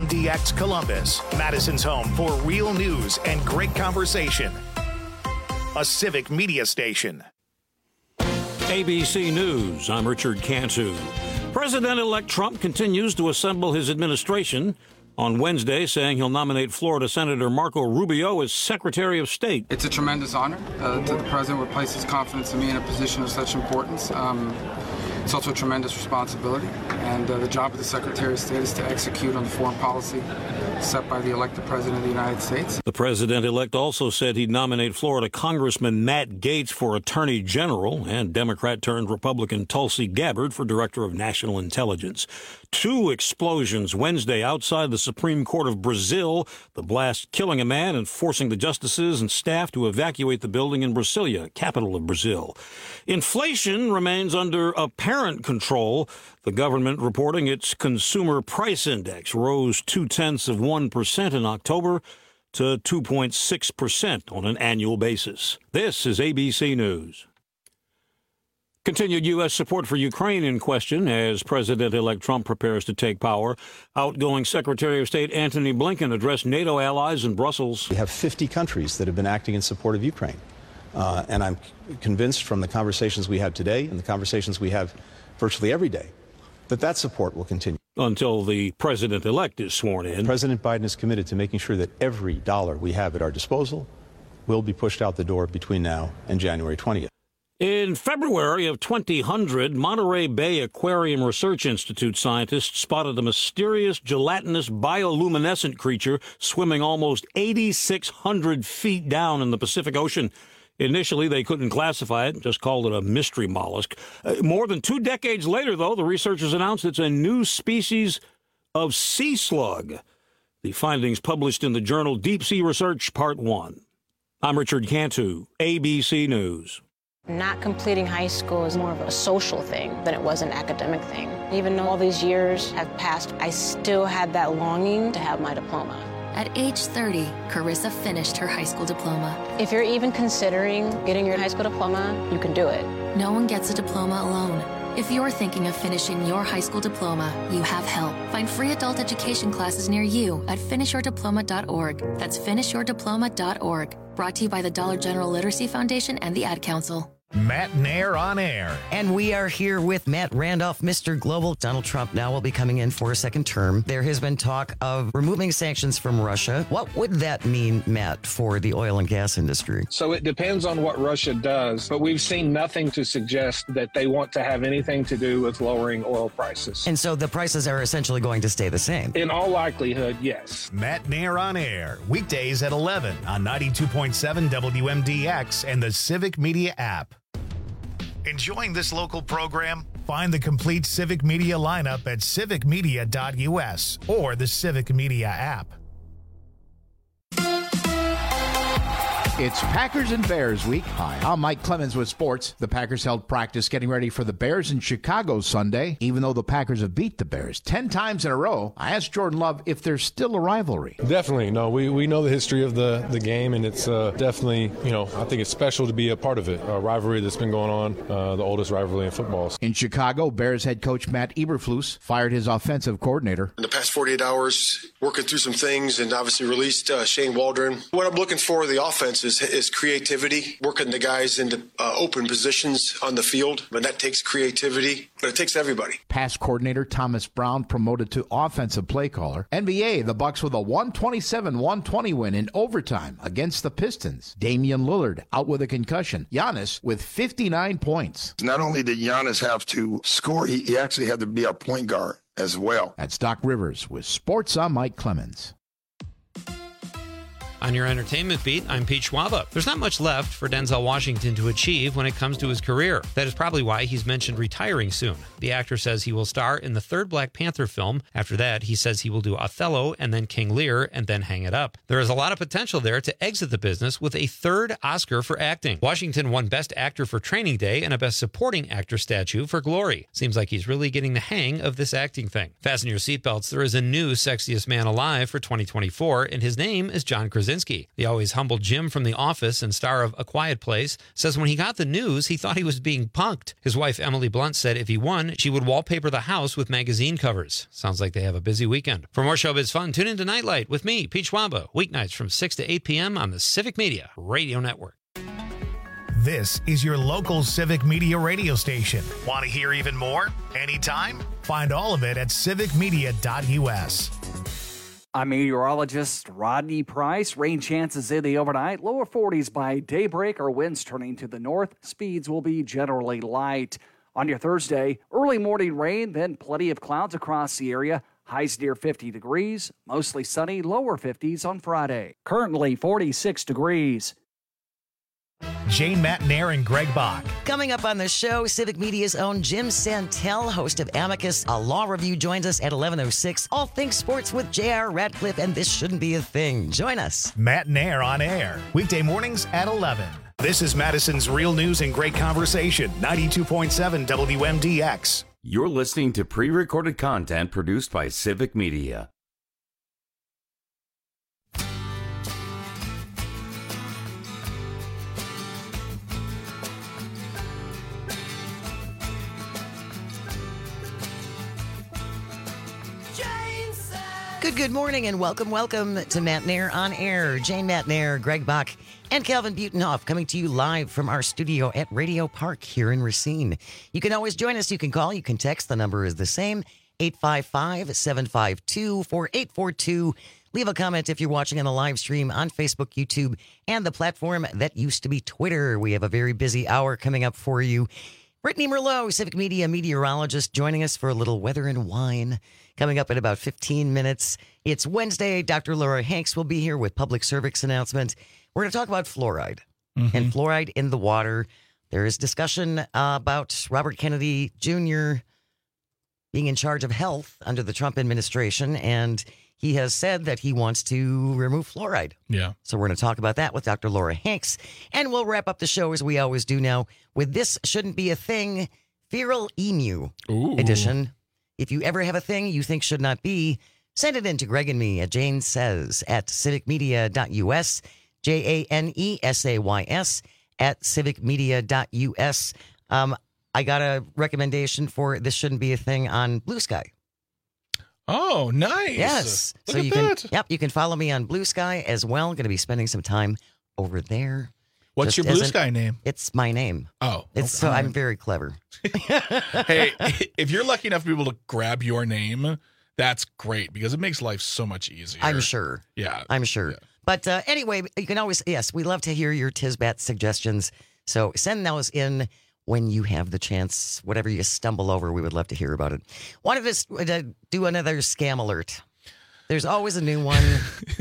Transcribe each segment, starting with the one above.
WMDX Columbus, Madison's home for real news and great conversation. A civic media station. ABC News, I'm Richard Cantu. President-elect Trump continues to assemble his administration. On Wednesday, saying he'll nominate Florida Senator Marco Rubio as Secretary of State. It's a tremendous honor that the President would place his confidence in me in a position of such importance. It's also a tremendous responsibility, and the job of the Secretary of State is to execute on the foreign policy set by the elected President of the United States. The President-elect also said he'd nominate Florida Congressman Matt Gaetz for Attorney General and Democrat-turned-Republican Tulsi Gabbard for Director of National Intelligence. 2 explosions Wednesday outside the Supreme Court of Brazil, the blast killing a man and forcing the justices and staff to evacuate the building in Brasilia, capital of Brazil. Inflation remains under apparent control. The government reporting its consumer price index rose 0.2% in October to 2.6% on an annual basis. This is ABC News. Continued U.S. support for Ukraine in question as President-elect Trump prepares to take power. Outgoing Secretary of State Antony Blinken addressed NATO allies in Brussels. We have 50 countries that have been acting in support of Ukraine. And I'm convinced from the conversations we have today and the conversations we have virtually every day that support will continue. Until the president-elect is sworn in. President Biden is committed to making sure that every dollar we have at our disposal will be pushed out the door between now and January 20th. In February of 2000, Monterey Bay Aquarium Research Institute scientists spotted a mysterious gelatinous bioluminescent creature swimming almost 8,600 feet down in the Pacific Ocean. Initially, they couldn't classify it, just called it a mystery mollusk. More than 2 decades later, though, the researchers announced it's a new species of sea slug. The findings published in the journal Deep Sea Research, Part 1. I'm Richard Cantu, ABC News. Not completing high school is more of a social thing than it was an academic thing. Even though all these years have passed, I still had that longing to have my diploma. At age 30, Carissa finished her high school diploma. If you're even considering getting your high school diploma, you can do it. No one gets a diploma alone. If you're thinking of finishing your high school diploma, you have help. Find free adult education classes near you at finishyourdiploma.org. That's finishyourdiploma.org. Brought to you by the Dollar General Literacy Foundation and the Ad Council. Matt Nair on air. And we are here with Matt Randolph, Mr. Global. Donald Trump now will be coming in for a second term. There has been talk of removing sanctions from Russia. What would that mean, Matt, for the oil and gas industry? So it depends on what Russia does, but we've seen nothing to suggest that they want to have anything to do with lowering oil prices. And so the prices are essentially going to stay the same? In all likelihood, yes. Matt Nair on air, weekdays at 11 on 92.7 WMDX and the Civic Media app. Enjoying this local program? Find the complete Civic Media lineup at civicmedia.us or the Civic Media app. It's Packers and Bears week. Hi, I'm Mike Clemens with sports. The Packers held practice getting ready for the Bears in Chicago Sunday. Even though the Packers have beat the Bears 10 times in a row, I asked Jordan Love if there's still a rivalry. Definitely. No, we know the history of the game, and it's definitely, I think it's special to be a part of it. A rivalry that's been going on, the oldest rivalry in football. In Chicago, Bears head coach Matt Eberflus fired his offensive coordinator. In the past 48 hours, working through some things and obviously released Shane Waldron. What I'm looking for in the offense is creativity, working the guys into open positions on the field. But that takes creativity, but it takes everybody. Pass coordinator Thomas Brown promoted to offensive play caller. NBA, the Bucks with a 127-120 win in overtime against the Pistons. Damian Lillard out with a concussion. Giannis with 59 points. Not only did Giannis have to score, he actually had to be a point guard as well. That's Doc Rivers with Sports. I'm Mike Clemens. On your entertainment beat, I'm Pete Schwaba. There's not much left for Denzel Washington to achieve when it comes to his career. That is probably why he's mentioned retiring soon. The actor says he will star in the third Black Panther film. After that, he says he will do Othello and then King Lear and then hang it up. There is a lot of potential there to exit the business with a third Oscar for acting. Washington won Best Actor for Training Day and a Best Supporting Actor statue for Glory. Seems like he's really getting the hang of this acting thing. Fasten your seatbelts. There is a new Sexiest Man Alive for 2024, and his name is John Krasinski. Krasinski. The always humble Jim from The Office and star of A Quiet Place says when he got the news, he thought he was being punked. His wife, Emily Blunt, said if he won, she would wallpaper the house with magazine covers. Sounds like they have a busy weekend. For more showbiz fun, tune into Nightlight with me, Pete Schwaba, weeknights from 6 to 8 p.m. on the Civic Media Radio Network. This is your local Civic Media radio station. Want to hear even more? Anytime? Find all of it at civicmedia.us. I'm meteorologist Rodney Price. Rain chances in the overnight, lower 40s by daybreak. Our winds turning to the north. Speeds will be generally light. On your Thursday, early morning rain, then plenty of clouds across the area. Highs near 50 degrees, mostly sunny, lower 50s on Friday. Currently 46 degrees. Jane Matnair and Greg Bach. Coming up on the show, Civic Media's own Jim Santel, host of Amicus, a law review, joins us at 11:06. All things sports with J.R. Radcliffe, and this shouldn't be a thing. Join us. Matnair on air, weekday mornings at 11. This is Madison's Real News and Great Conversation, 92.7 WMDX. You're listening to pre-recorded content produced by Civic Media. Good morning and welcome to Matnair on Air. Jane Matnair, Greg Bach, and Calvin Butenhoff coming to you live from our studio at Radio Park here in Racine. You can always join us. You can call, you can text. The number is the same, 855-752-4842. Leave a comment if you're watching on the live stream on Facebook, YouTube, and the platform that used to be Twitter. We have a very busy hour coming up for you. Brittany Merlot, Civic Media meteorologist, joining us for a little weather and wine. Coming up in about 15 minutes. It's Wednesday. Dr. Laura Hanks will be here with public service announcement. We're going to talk about fluoride and fluoride in the water. There is discussion about Robert Kennedy Jr. being in charge of health under the Trump administration, and he has said that he wants to remove fluoride. Yeah. So we're going to talk about that with Dr. Laura Hanks. And we'll wrap up the show as we always do now with This Shouldn't Be a Thing, Feral Emu edition. If you ever have a thing you think should not be, send it in to Greg and me at Jane Says at civicmedia.us, JANESAYS at civicmedia.us. I got a recommendation for This Shouldn't Be a Thing on Blue Sky. Oh, nice. Yes. Look so at you that. can you can follow me on Blue Sky as well. Going to be spending some time over there. What's your Blue Sky name? It's my name. Oh. It's so I'm very clever. Hey, if you're lucky enough to be able to grab your name, that's great because it makes life so much easier. I'm sure. Yeah. I'm sure. Yeah. But anyway, you can always, yes, we love to hear your Tisbat suggestions. So send those in when you have the chance. Whatever you stumble over, we would love to hear about it. Wanted to do another scam alert. There's always a new one.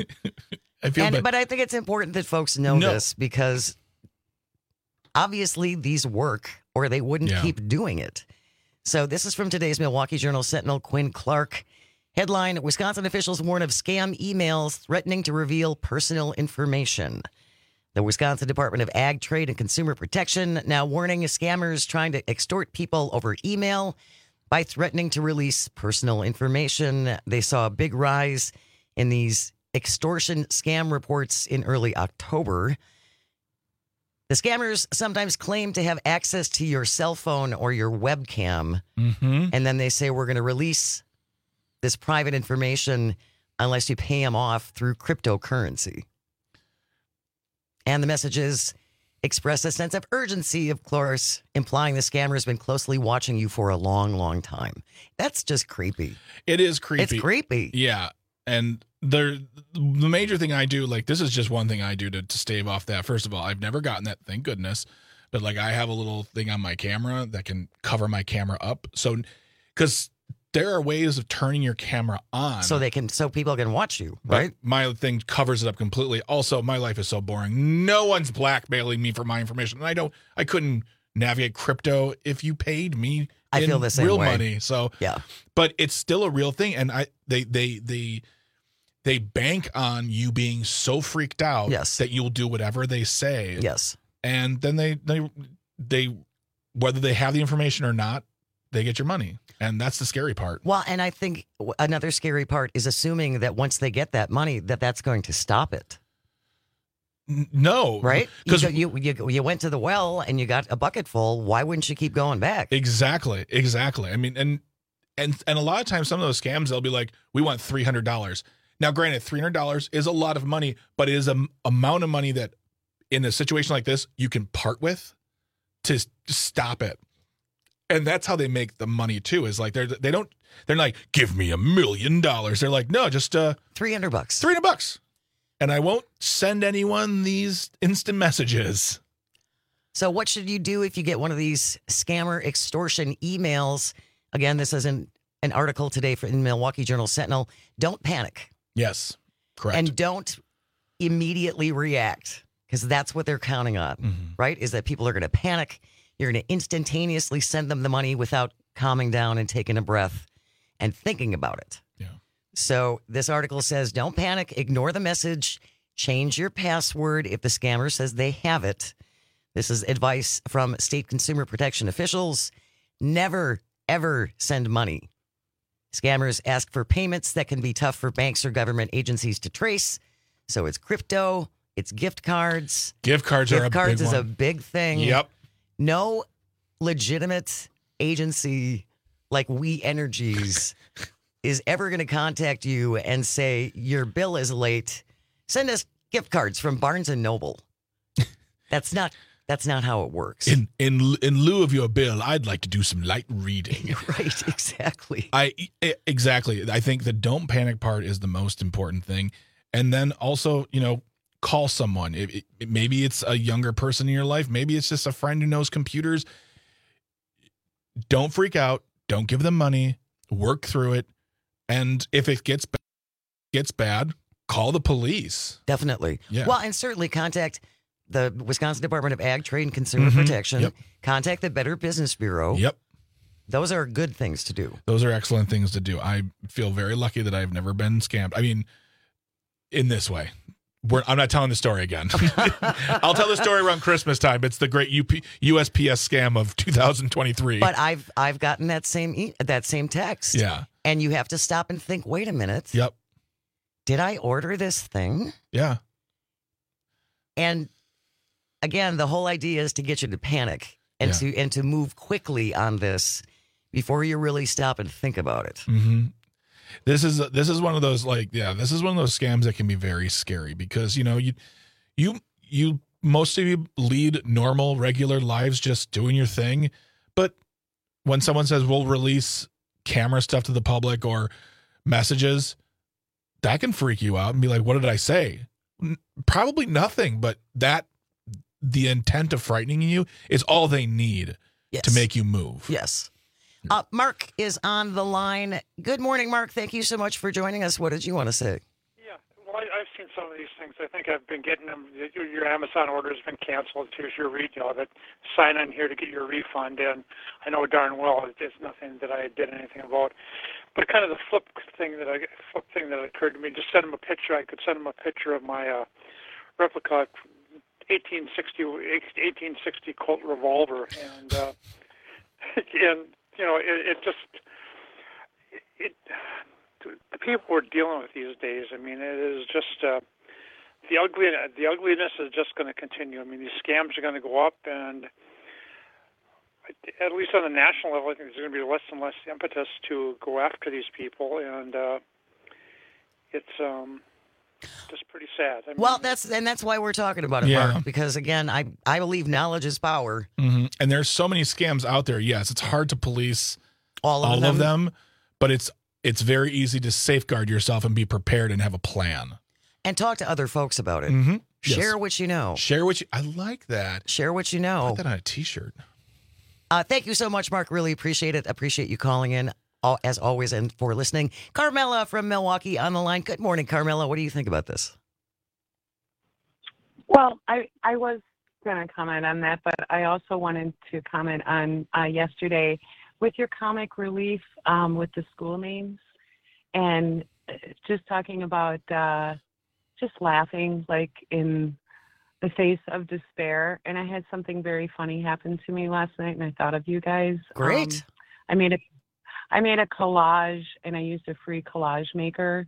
But I think it's important that folks know this because obviously these work or they wouldn't keep doing it. So this is from today's Milwaukee Journal Sentinel, Quinn Clark. Headline, Wisconsin officials warn of scam emails threatening to reveal personal information. The Wisconsin Department of Ag, Trade, and Consumer Protection now warning scammers trying to extort people over email by threatening to release personal information. They saw a big rise in these extortion scam reports in early October. The scammers sometimes claim to have access to your cell phone or your webcam, and then they say, we're going to release this private information unless you pay them off through cryptocurrency. And the messages express a sense of urgency, of course, implying the scammer has been closely watching you for a long, long time. That's just creepy. It is creepy. It's creepy. Yeah. And the major thing I do, like this is just one thing I do to stave off that. First of all, I've never gotten that, thank goodness. But like I have a little thing on my camera that can cover my camera up. So, because there are ways of turning your camera on so people can watch you, right? But my thing covers it up completely. Also, my life is so boring. No one's blackmailing me for my information. And I couldn't navigate crypto if you paid me I feel the same real way. money. So yeah, but it's still a real thing. And they bank on you being so freaked out that you'll do whatever they say. Yes. And then they whether they have the information or not, they get your money. And that's the scary part. Well, and I think another scary part is assuming that once they get that money, that's going to stop it. No. Right? Because you went to the well and you got a bucket full. Why wouldn't you keep going back? Exactly. I mean, and a lot of times some of those scams, they'll be like, we want $300. Now, granted, $300 is a lot of money, but it is an amount of money that in a situation like this, you can part with to stop it. And that's how they make the money too, is like they're like, give me $1 million. They're like, no, just $300. $300. And I won't send anyone these instant messages. So what should you do if you get one of these scammer extortion emails? Again, this is an article today in Milwaukee Journal Sentinel. Don't panic. Yes, correct. And don't immediately react, because that's what they're counting on, right? Is that people are going to panic. You're going to instantaneously send them the money without calming down and taking a breath and thinking about it. Yeah. So this article says, don't panic, ignore the message, change your password if the scammer says they have it. This is advice from state consumer protection officials. Never, ever send money. Scammers ask for payments that can be tough for banks or government agencies to trace. So it's crypto, it's gift cards. Gift cards are a big one. Gift cards is a big thing. Yep. No legitimate agency like We Energies is ever going to contact you and say, your bill is late. Send us gift cards from Barnes & Noble. That's not how it works. In lieu of your bill, I'd like to do some light reading. Right, exactly. Exactly. I think the don't panic part is the most important thing. And then also, call someone. Maybe it's a younger person in your life. Maybe it's just a friend who knows computers. Don't freak out. Don't give them money. Work through it. And if it gets bad, call the police. Definitely. Yeah. Well, and certainly contact the Wisconsin Department of Ag, Trade, and Consumer Protection. Yep. Contact the Better Business Bureau. Yep. Those are good things to do. Those are excellent things to do. I feel very lucky that I've never been scammed. I mean, in this way. I'm not telling the story again. I'll tell the story around Christmas time. It's the great USPS scam of 2023. But I've gotten that same text. Yeah. And you have to stop and think, wait a minute. Yep. Did I order this thing? Yeah. And again, the whole idea is to get you to panic and to move quickly on this before you really stop and think about it. Mm-hmm. This is one of those this is one of those scams that can be very scary because you most of you lead normal regular lives just doing your thing, but when someone says we'll release camera stuff to the public or messages, that can freak you out and be like, what did I say? Probably nothing, but the intent of frightening you is all they need to make you move. Yes. Mark is on the line. Good morning, Mark. Thank you so much for joining us. What did you want to say? Yeah, well, I've seen some of these things. I think I've been getting them. Your Amazon order has been canceled. Here's your that sign on here to get your refund. And I know darn well it's nothing that I did anything about. But kind of the flip thing that occurred to me, just send them a picture. I could send them a picture of my replica 1860 Colt revolver, and the people we're dealing with these days. I mean, it is just the ugliness is just going to continue. I mean, these scams are going to go up, and at least on the national level, I think there's going to be less and less impetus to go after these people, and it's just pretty sad. I mean, well, that's why we're talking about it, Mark, because again, I believe knowledge is power. Mm-hmm. And there's so many scams out there. Yes, it's hard to police all of them, but it's very easy to safeguard yourself and be prepared and have a plan. And talk to other folks about it. Mm-hmm. Share what you know. I like that. Share what you know. Put that on a T-shirt. Thank you so much, Mark. Really appreciate it. Appreciate you calling in, as always, and for listening. Carmela from Milwaukee on the line. Good morning, Carmela. What do you think about this? Well, I was going to comment on that, but I also wanted to comment on yesterday with your comic relief with the school names and just talking about just laughing like in the face of despair. And I had something very funny happen to me last night, and I thought of you guys. Great. I made a collage, and I used a free collage maker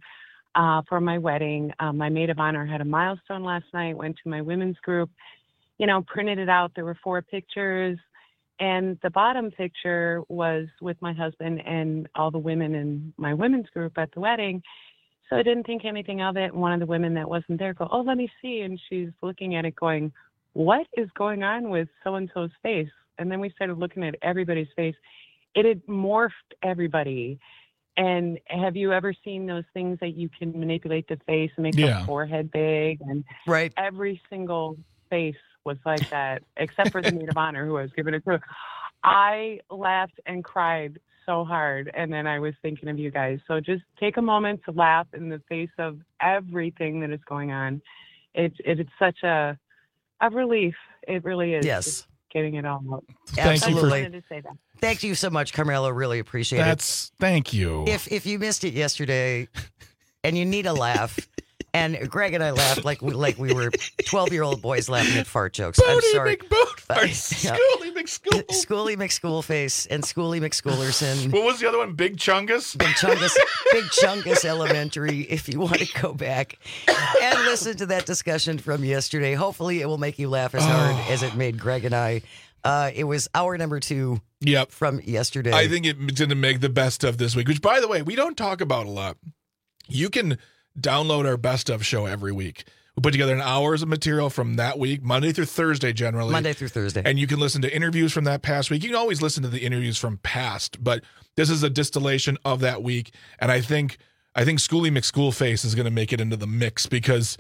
for my wedding. My maid of honor had a milestone last night, went to my women's group, printed it out. There were 4 pictures. And the bottom picture was with my husband and all the women in my women's group at the wedding. So I didn't think anything of it. One of the women that wasn't there go, "Oh, let me see." And she's looking at it going, "What is going on with so-and-so's face?" And then we started looking at everybody's face. It had morphed everybody. And have you ever seen those things that you can manipulate the face and make the forehead big? And right. Every single face was like that, except for the maid of honor who I was giving it to. I laughed and cried so hard, and then I was thinking of you guys. So just take a moment to laugh in the face of everything that is going on. It's such a relief. It really is. Yes. Just getting it all out. Absolutely. I wanted to say that. Thank you so much, Carmelo. Really appreciate it. Thank you. If you missed it yesterday and you need a laugh, and Greg and I laughed like we were 12-year-old boys laughing at fart jokes. I'm sorry. Schoolie McSchool. Schoolie McSchoolface and Schoolie McSchoolerson. What was the other one? Big Chungus? Big Chungus Elementary, if you want to go back and listen to that discussion from yesterday. Hopefully it will make you laugh as hard as it made Greg and I. It was hour number 2 from yesterday. I think it's going to make the best of this week, which, by the way, we don't talk about a lot. You can download our best of show every week. We put together an hours of material from that week, Monday through Thursday generally. Monday through Thursday. And you can listen to interviews from that past week. You can always listen to the interviews from past, but this is a distillation of that week. And I think Schoolie McSchoolface is going to make it into the mix because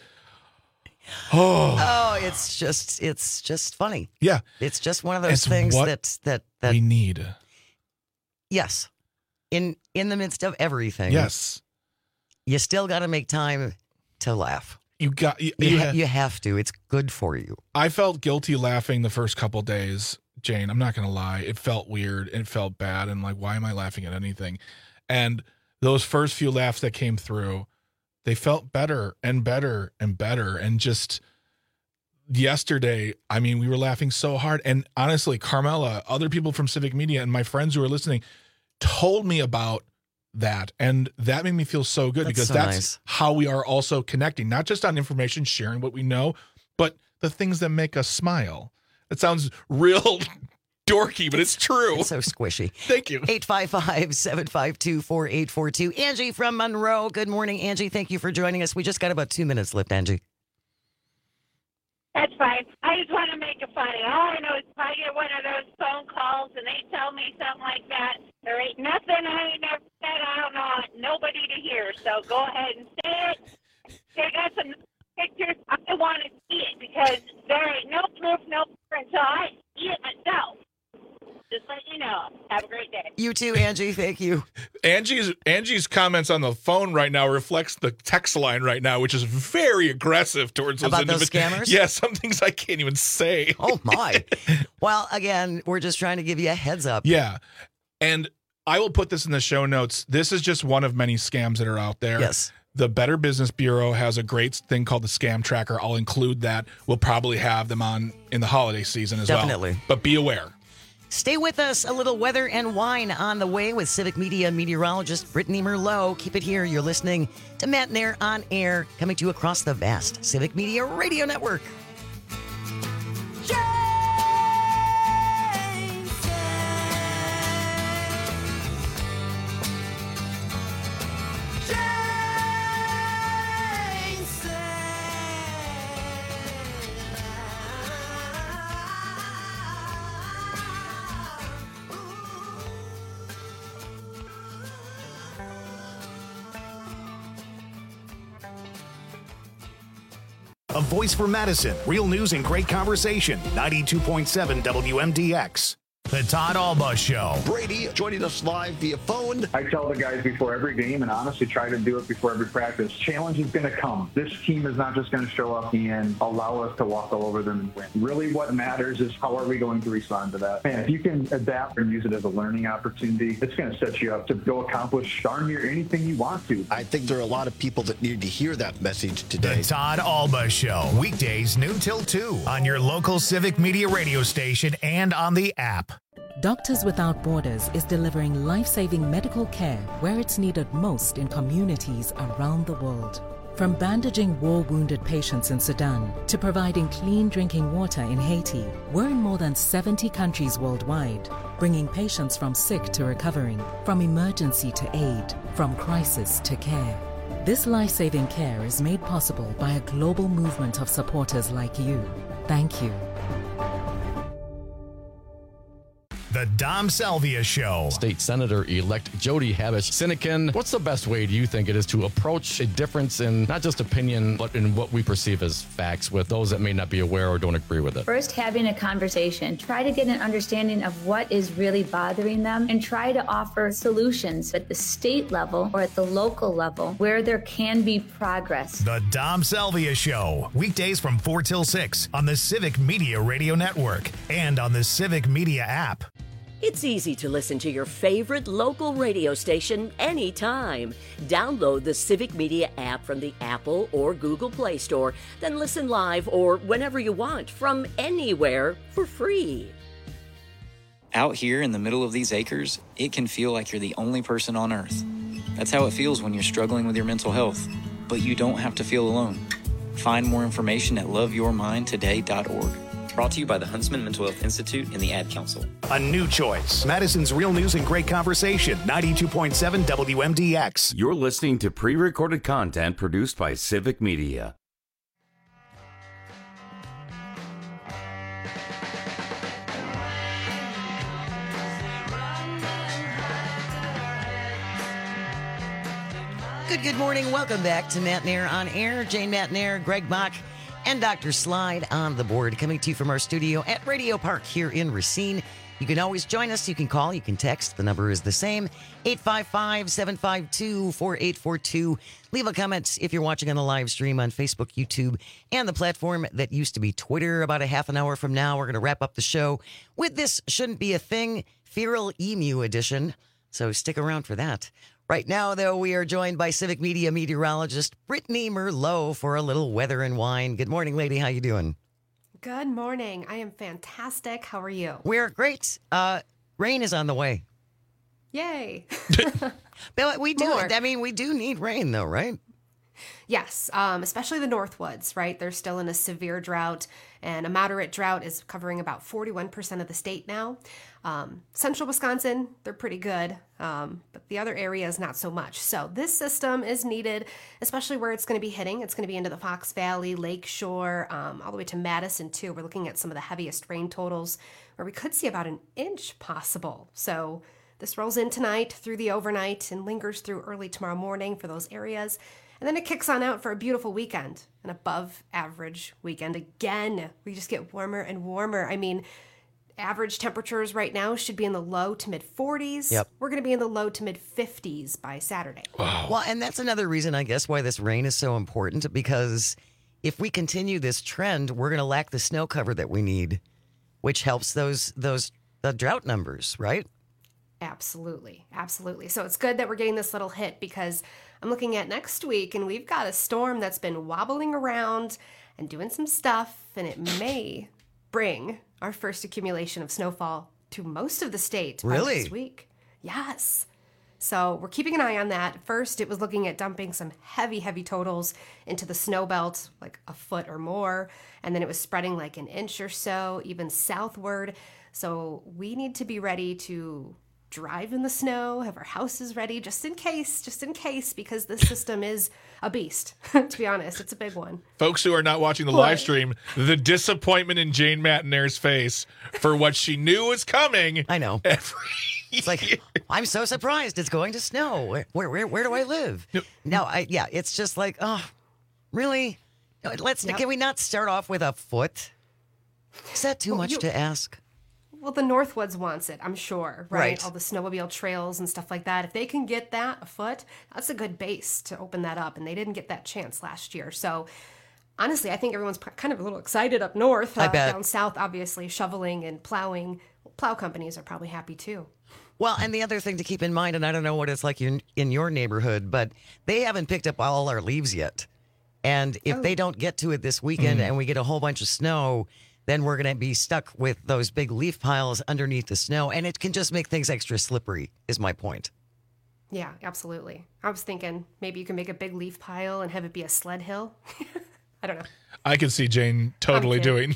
it's just funny. Yeah. It's just one of those things that we need. Yes. In the midst of everything. Yes. You still got to make time to laugh. You have to. It's good for you. I felt guilty laughing the first couple days, Jane. I'm not going to lie. It felt weird. It felt bad. And like, why am I laughing at anything? And those first few laughs that came through, they felt better and better and better. And just yesterday, I mean, we were laughing so hard. And honestly, Carmela, other people from Civic Media and my friends who are listening told me about that, and that made me feel so good because that's nice. How we are also connecting, not just on information, sharing what we know, but the things that make us smile. It sounds real dorky, but it's true. It's so squishy. Thank you. 855-752-4842. Angie from Monroe. Good morning, Angie. Thank you for joining us. We just got about 2 minutes left, Angie. That's fine. I just want to make it funny. All I know is if I get one of those phone calls and they tell me something like that, there ain't nothing I ain't never said. I don't know nobody to hear. So go ahead and say it. I got some pictures. I want to see it because there ain't no proof, no proof until I see it myself. Just let you know. Have a great day. You too, Angie. Thank you. Angie's comments on the phone right now reflects the text line right now, which is very aggressive towards those scammers. Yeah, some things I can't even say. Oh my! Well, again, we're just trying to give you a heads up. Yeah, and I will put this in the show notes. This is just one of many scams that are out there. Yes. The Better Business Bureau has a great thing called the Scam Tracker. I'll include that. We'll probably have them on in the holiday season as Definitely. well. But be aware. Stay with us. A little weather and wine on the way with Civic Media meteorologist Brittany Merlot. Keep it here. You're listening to Matt Nair on Air, coming to you across the vast Civic Media Radio Network. A voice for Madison. Real news and great conversation. 92.7 WMDX. The Todd Alba Show. Brady joining us live via phone. I tell the guys before every game, and honestly try to do it before every practice, challenge is going to come. This team is not just going to show up and allow us to walk all over them and win. Really what matters is how are we going to respond to that. And if you can adapt and use it as a learning opportunity, it's going to set you up to go accomplish darn near anything you want to. I think there are a lot of people that need to hear that message today. The Todd Alba Show. Weekdays noon till 2 on your local Civic Media radio station and on the app. Doctors Without Borders is delivering life-saving medical care where it's needed most in communities around the world. From bandaging war-wounded patients in Sudan to providing clean drinking water in Haiti, we're in more than 70 countries worldwide, bringing patients from sick to recovering, from emergency to aid, from crisis to care. This life-saving care is made possible by a global movement of supporters like you. Thank you. The Dom Salvia Show. State Senator-elect Jody Habush-Sinekin, what's the best way, do you think, it is to approach a difference in not just opinion, but in what we perceive as facts with those that may not be aware or don't agree with it? First, having a conversation. Try to get an understanding of what is really bothering them and try to offer solutions at the state level or at the local level where there can be progress. The Dom Salvia Show. Weekdays from 4 till 6 on the Civic Media Radio Network and on the Civic Media app. It's easy to listen to your favorite local radio station anytime. Download the Civic Media app from the Apple or Google Play Store, then listen live or whenever you want from anywhere for free. Out here in the middle of these acres, it can feel like you're the only person on Earth. That's how it feels when you're struggling with your mental health. But you don't have to feel alone. Find more information at loveyourmindtoday.org. Brought to you by the Huntsman Mental Health Institute and the Ad Council. A new choice. Madison's Real News and Great Conversation. 92.7 WMDX. You're listening to pre-recorded content produced by Civic Media. Good morning. Welcome back to Matt Nair on Air. Jane Matt Nair, Greg Bach, and Dr. Slide on the board, coming to you from our studio at Radio Park here in Racine. You can always join us. You can call. You can text. The number is the same, 855-752-4842. Leave a comment if you're watching on the live stream on Facebook, YouTube, and the platform that used to be Twitter. About a half an hour from now, we're going to wrap up the show with This Shouldn't Be a Thing, Feral Emu Edition. So stick around for that. Right now, though, we are joined by Civic Media meteorologist Brittany Merlot for a little weather and wine. Good morning, lady. How you doing? Good morning. I am fantastic. How are you? We're great. Rain is on the way. Yay. But we do. I mean, we do need rain, though, right? Yes, especially the Northwoods, right? They're still in a severe drought, and a moderate drought is covering about 41% of the state now. Central Wisconsin, they're pretty good, but the other areas, not so much. So this system is needed, especially where it's going to be hitting. It's going to be into the Fox Valley, Lakeshore, all the way to Madison, too. We're looking at some of the heaviest rain totals, where we could see about an inch possible. So this rolls in tonight through the overnight and lingers through early tomorrow morning for those areas. And then it kicks on out for a beautiful weekend, an above average weekend. Again, we just get warmer and warmer. I mean, average temperatures right now should be in the low to mid 40s. Yep. We're going to be in the low to mid 50s by Saturday. Wow. Well, and that's another reason, I guess, why this rain is so important, because if we continue this trend, we're going to lack the snow cover that we need, which helps the drought numbers, right? Absolutely. Absolutely. So it's good that we're getting this little hit, because I'm looking at next week and we've got a storm that's been wobbling around and doing some stuff, and it may bring our first accumulation of snowfall to most of the state by next week. Yes. So we're keeping an eye on that. First, it was looking at dumping some heavy, heavy totals into the snow belt, like a foot or more. And then it was spreading like an inch or so, even southward. So we need to be ready to drive in the snow, have our houses ready, just in case, because this system is a beast. To be honest, it's a big one. Folks who are not watching the live stream, the disappointment in Jane Matt Nair's face for what she knew was coming. I know. It's like, I'm so surprised it's going to snow. Where do I live? No, it's just like, oh, really? Can we not start off with a foot? Is that too much to ask? Well, the Northwoods wants it, I'm sure, right? Right. All the snowmobile trails and stuff like that. If they can get that a foot, that's a good base to open that up. And they didn't get that chance last year. So honestly, I think everyone's kind of a little excited up north. I bet. Down south, obviously, shoveling and plowing. Plow companies are probably happy too. Well, and the other thing to keep in mind, and I don't know what it's like in your neighborhood, but they haven't picked up all our leaves yet. And if they don't get to it this weekend and we get a whole bunch of snow, then we're going to be stuck with those big leaf piles underneath the snow, and it can just make things extra slippery, is my point. Yeah, absolutely. I was thinking maybe you can make a big leaf pile and have it be a sled hill. I don't know. I can see Jane totally doing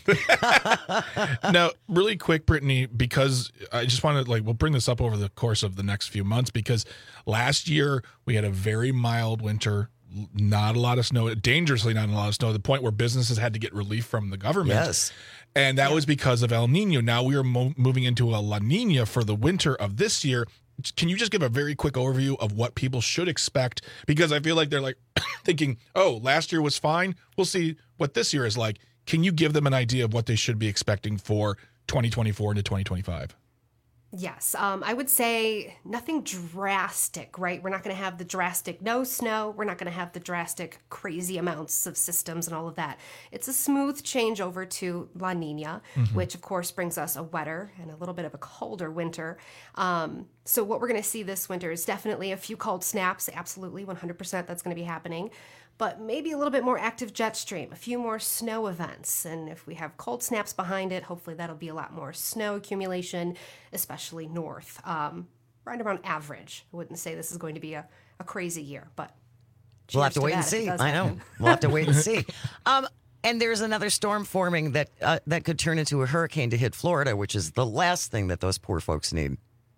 that. Now, really quick, Brittany, because I just want to, we'll bring this up over the course of the next few months, because last year we had a very mild winter, not a lot of snow, dangerously not a lot of snow, to the point where businesses had to get relief from the government. Yes. And that was because of El Nino. Now we are moving into a La Nina for the winter of this year. Can you just give a very quick overview of what people should expect? Because I feel like they're thinking, oh, last year was fine. We'll see what this year is like. Can you give them an idea of what they should be expecting for 2024 into 2025? Yes, I would say nothing drastic, right? We're not going to have the drastic no snow. We're not going to have the drastic crazy amounts of systems and all of that. It's a smooth change over to La Nina, which of course brings us a wetter and a little bit of a colder winter. So what we're going to see this winter is definitely a few cold snaps. Absolutely, 100% that's going to be happening. But maybe a little bit more active jet stream, a few more snow events. And if we have cold snaps behind it, hopefully that'll be a lot more snow accumulation, especially north, right around average. I wouldn't say this is going to be a crazy year, but we'll have to wait and see. I know. We'll have to wait and see. And there's another storm forming that could turn into a hurricane to hit Florida, which is the last thing that those poor folks need.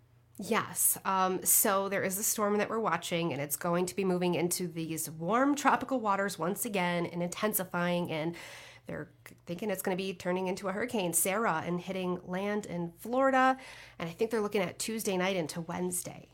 Yes. So there is a storm that we're watching, and it's going to be moving into these warm tropical waters once again and intensifying. And they're thinking it's going to be turning into a hurricane, Sarah, and hitting land in Florida. And I think they're looking at Tuesday night into Wednesday.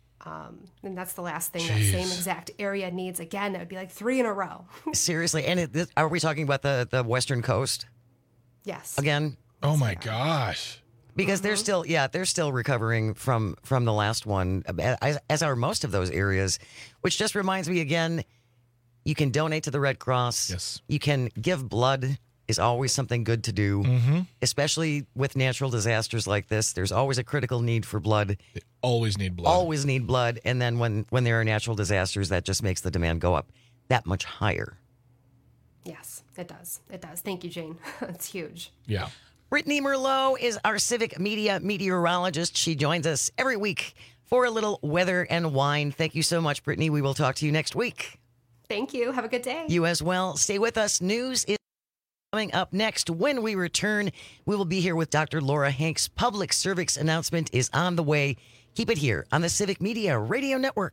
And that's the last thing that same exact area needs. Again, that would be 3 in a row. Seriously. And are we talking about the western coast? Yes. Again? Oh, my gosh. Because they're still recovering from the last one, as are most of those areas, which just reminds me again, you can donate to the Red Cross. Yes. You can give blood is always something good to do, especially with natural disasters like this. There's always a critical need for blood. They always need blood. Always need blood. And then when there are natural disasters, that just makes the demand go up that much higher. Yes, it does. It does. Thank you, Jane. It's huge. Yeah. Brittany Merlot is our civic media meteorologist. She joins us every week for a little weather and wine. Thank you so much, Brittany. We will talk to you next week. Thank you. Have a good day. You as well. Stay with us. News is coming up next. When we return, we will be here with Dr. Laura Hanks. Public service announcement is on the way. Keep it here on the Civic Media Radio Network.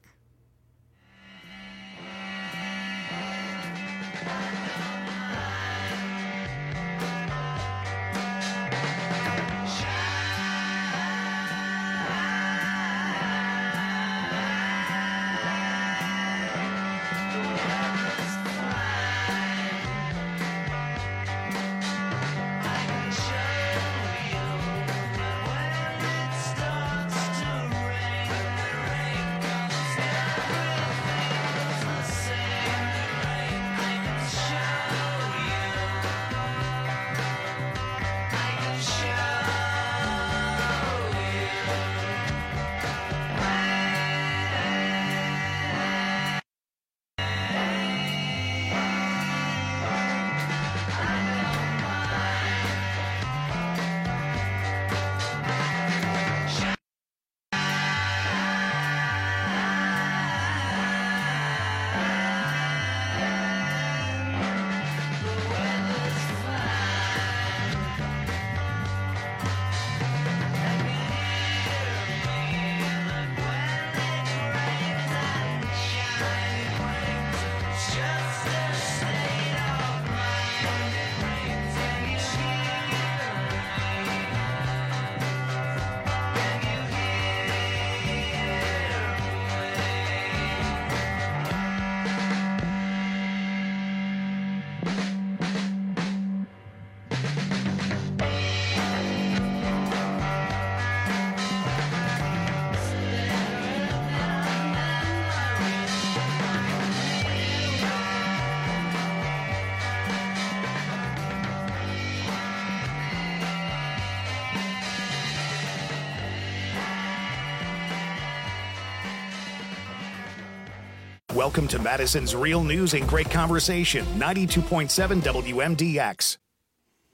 Welcome to Madison's Real News and Great Conversation, 92.7 WMDX.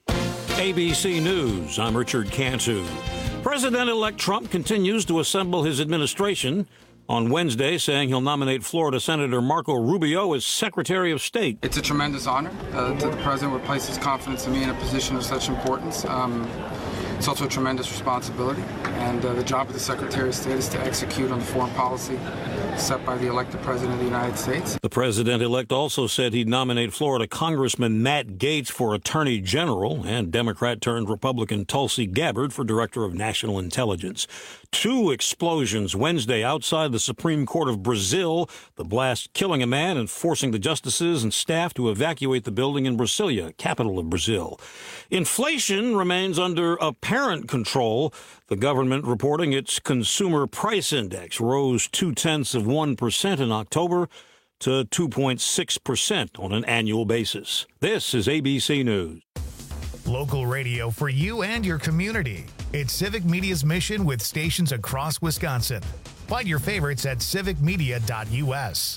ABC News, I'm Richard Cantu. President-elect Trump continues to assemble his administration. On Wednesday, saying he'll nominate Florida Senator Marco Rubio as Secretary of State. It's a tremendous honor that the President would place his confidence in me in a position of such importance. It's also a tremendous responsibility, and the job of the Secretary of State is to execute on the foreign policy set by the elected President of the United States. The President-elect also said he'd nominate Florida Congressman Matt Gaetz for Attorney General and Democrat-turned-Republican Tulsi Gabbard for Director of National Intelligence. 2 explosions Wednesday outside the Supreme Court of Brazil, the blast killing a man and forcing the justices and staff to evacuate the building in Brasilia, capital of Brazil. Inflation remains under apparent control. The government reporting its consumer price index rose 0.2% in October to 2.6% on an annual basis. This is ABC News. Local radio for you and your community. It's Civic Media's mission with stations across Wisconsin. Find your favorites at civicmedia.us.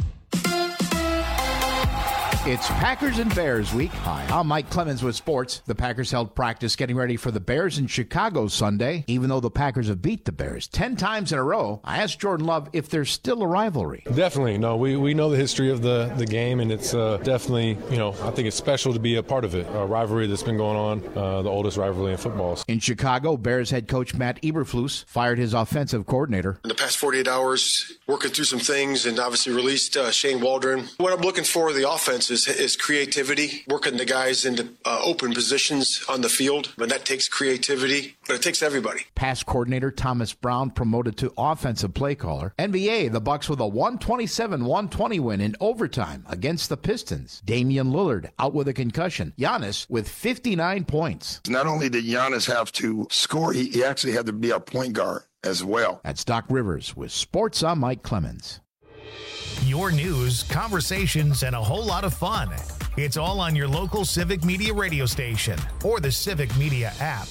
It's Packers and Bears week. Hi, I'm Mike Clemens with sports. The Packers held practice getting ready for the Bears in Chicago Sunday. Even though the Packers have beat the Bears 10 times in a row, I asked Jordan Love if there's still a rivalry. Definitely. No, we know the history of the game, and it's definitely, I think it's special to be a part of it. A rivalry that's been going on, the oldest rivalry in football. In Chicago, Bears head coach Matt Eberflus fired his offensive coordinator. In the past 48 hours, working through some things and obviously released Shane Waldron. What I'm looking for the offense is creativity, working the guys into open positions on the field. And that takes creativity, but it takes everybody. Pass coordinator Thomas Brown promoted to offensive play caller. NBA, the Bucks with a 127-120 win in overtime against the Pistons. Damian Lillard out with a concussion. Giannis with 59 points. Not only did Giannis have to score, he actually had to be a point guard as well. That's Doc Rivers with Sports. I'm Mike Clemens. Your news, conversations, and a whole lot of fun. It's all on your local Civic Media radio station or the Civic Media app.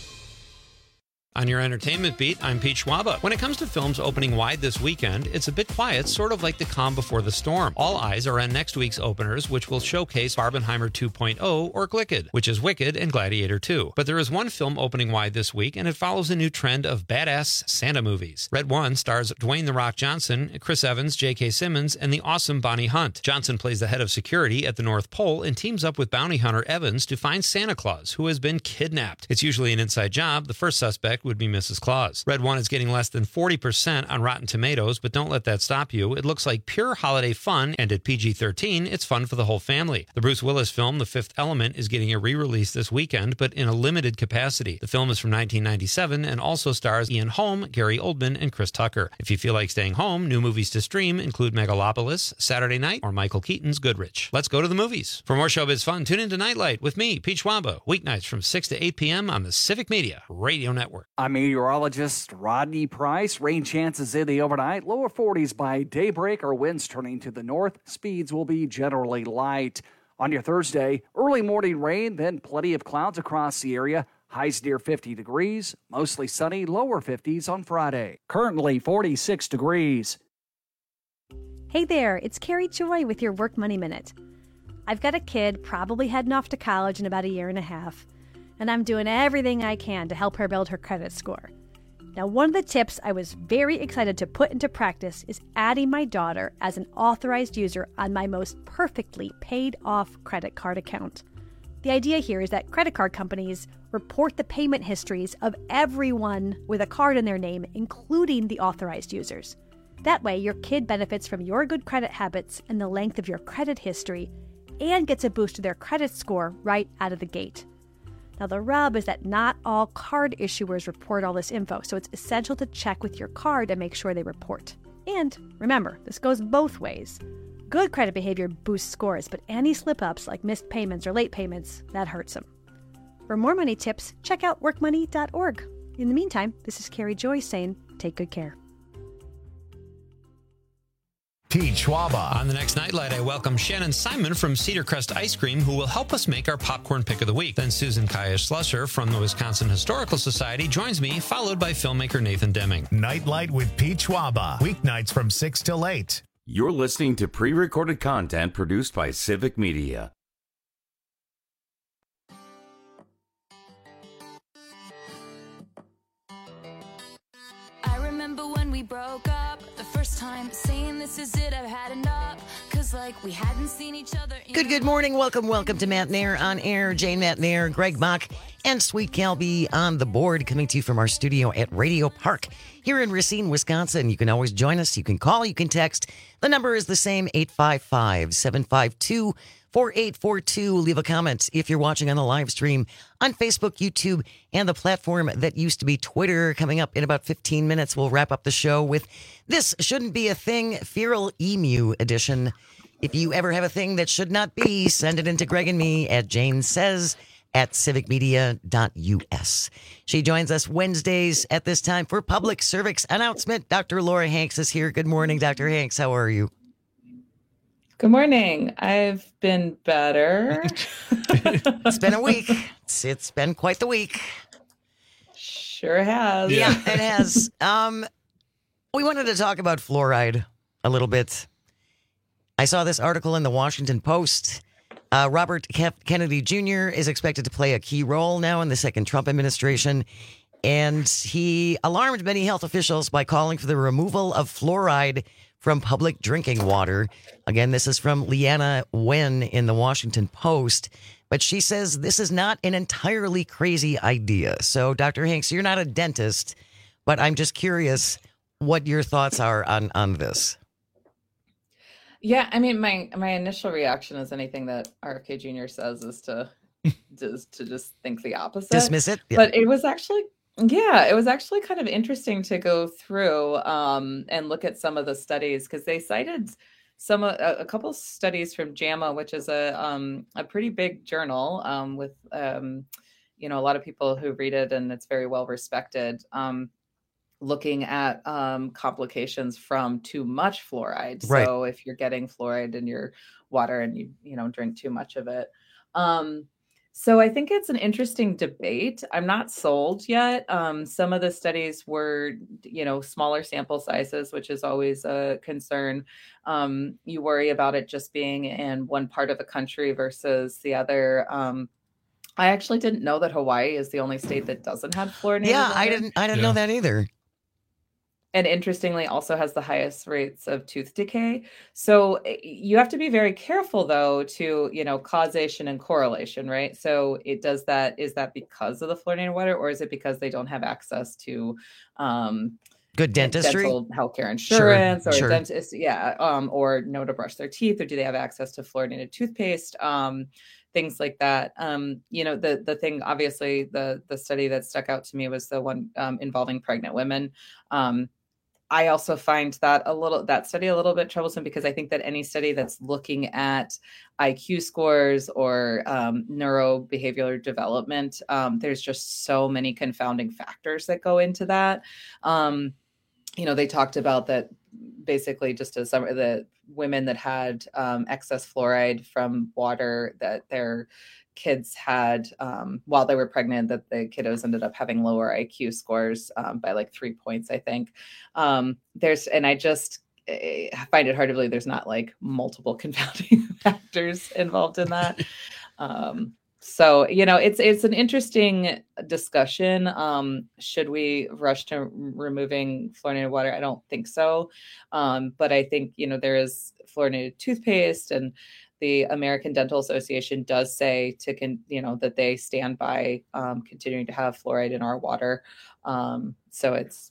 On your entertainment beat, I'm Pete Schwaba. When it comes to films opening wide this weekend, it's a bit quiet, sort of like the calm before the storm. All eyes are on next week's openers, which will showcase Barbenheimer 2.0 or Glicked, which is Wicked and Gladiator 2. But there is one film opening wide this week, and it follows a new trend of badass Santa movies. Red One stars Dwayne "The Rock" Johnson, Chris Evans, J.K. Simmons, and the awesome Bonnie Hunt. Johnson plays the head of security at the North Pole and teams up with bounty hunter Evans to find Santa Claus, who has been kidnapped. It's usually an inside job. The first suspect would be Mrs. Claus. Red One is getting less than 40% on Rotten Tomatoes, but don't let that stop you. It looks like pure holiday fun, and at PG-13, it's fun for the whole family. The Bruce Willis film, The Fifth Element, is getting a re-release this weekend, but in a limited capacity. The film is from 1997 and also stars Ian Holm, Gary Oldman, and Chris Tucker. If you feel like staying home, new movies to stream include Megalopolis, Saturday Night, or Michael Keaton's Goodrich. Let's go to the movies. For more showbiz fun, tune in to Nightlight with me, Pete Schwaba, weeknights from 6 to 8 p.m. on the Civic Media Radio Network. I'm meteorologist Rodney Price. Rain chances in the overnight, lower 40s by daybreak, or winds turning to the north. Speeds will be generally light. On your Thursday, early morning rain, then plenty of clouds across the area. Highs near 50 degrees, mostly sunny, lower 50s on Friday. Currently 46 degrees. Hey there, it's Carrie Joy with your Work Money Minute. I've got a kid probably heading off to college in about a year and a half, and I'm doing everything I can to help her build her credit score. Now, one of the tips I was very excited to put into practice is adding my daughter as an authorized user on my most perfectly paid-off credit card account. The idea here is that credit card companies report the payment histories of everyone with a card in their name, including the authorized users. That way, your kid benefits from your good credit habits and the length of your credit history, and gets a boost to their credit score right out of the gate. Now, the rub is that not all card issuers report all this info, so it's essential to check with your card and make sure they report. And remember, this goes both ways. Good credit behavior boosts scores, but any slip-ups like missed payments or late payments, that hurts them. For more money tips, check out workmoney.org. In the meantime, this is Carrie Joy saying, take good care. Pete Schwaba. On the next Nightlight, I welcome Shannon Simon from Cedar Crest Ice Cream, who will help us make our popcorn pick of the week. Then Susan Kaya-Slusher from the Wisconsin Historical Society joins me, followed by filmmaker Nathan Deming. Nightlight with Pete Schwaba. Weeknights from 6 till 8. You're listening to pre-recorded content produced by Civic Media. time saying this is it, I've had enough. Cause like we hadn't seen each other. Good morning. Welcome to Matt Nair on air. Jane Matt Nair, Greg Mock, and Sweet Calby on the board, coming to you from our studio at Radio Park here in Racine, Wisconsin. You can always join us. You can call, you can text. The number is the same, 855-752-4842. Leave a comment if you're watching on the live stream on Facebook, YouTube, and the platform that used to be Twitter. Coming up in about 15 minutes, we'll wrap up the show with This Shouldn't Be a Thing, Feral Emu edition. If you ever have a thing that should not be, send it into Greg and me at janesays@civicmedia.us. She joins us Wednesdays at this time for Public Service Announcement. Dr. Laura Hanks is here. Good morning, Dr. Hanks. How are you? Good morning. I've been better. It's been a week. It's been quite the week. Sure has. Yeah, it has. We wanted to talk about fluoride a little bit. I saw this article in the Washington Post. Robert Kennedy Jr. is expected to play a key role now in the second Trump administration. And he alarmed many health officials by calling for the removal of fluoride from public drinking water. Again, this is from Leanna Wen in the Washington Post. But she says this is not an entirely crazy idea. So, Dr. Hanks, you're not a dentist, but I'm just curious what your thoughts are on this. Yeah, I mean, my initial reaction is anything that RFK Jr. says is to just think the opposite. Dismiss it? Yeah. But it was actually kind of interesting to go through and look at some of the studies, because they cited a couple studies from JAMA, which is a pretty big journal with a lot of people who read it, and it's very well respected. Looking at complications from too much fluoride. Right. So if you're getting fluoride in your water and you drink too much of it. So I think it's an interesting debate. I'm not sold yet. Some of the studies were, smaller sample sizes, which is always a concern. You worry about it just being in one part of the country versus the other. I actually didn't know that Hawaii is the only state that doesn't have fluorinated water. I didn't know that either. And interestingly, also has the highest rates of tooth decay. So you have to be very careful, though, to, causation and correlation, right? So is that because of the fluorinated water, or is it because they don't have access to good dentistry, dental healthcare insurance, sure. Or dentist, or know to brush their teeth, or do they have access to fluorinated toothpaste? Things like that. The thing, obviously, the study that stuck out to me was the one involving pregnant women. I also find that study a little bit troublesome, because I think that any study that's looking at IQ scores or neurobehavioral development, there's just so many confounding factors that go into that. They talked about that basically just as some of the women that had excess fluoride from water that their kids had while they were pregnant, that the kiddos ended up having lower IQ scores by like 3 points, I think. I find it hard to believe there's not like multiple confounding factors involved in that. So, it's an interesting discussion. Should we rush to removing fluorinated water? I don't think so. But I think, there is fluorinated toothpaste, and the American Dental Association does say that they stand by continuing to have fluoride in our water. So it's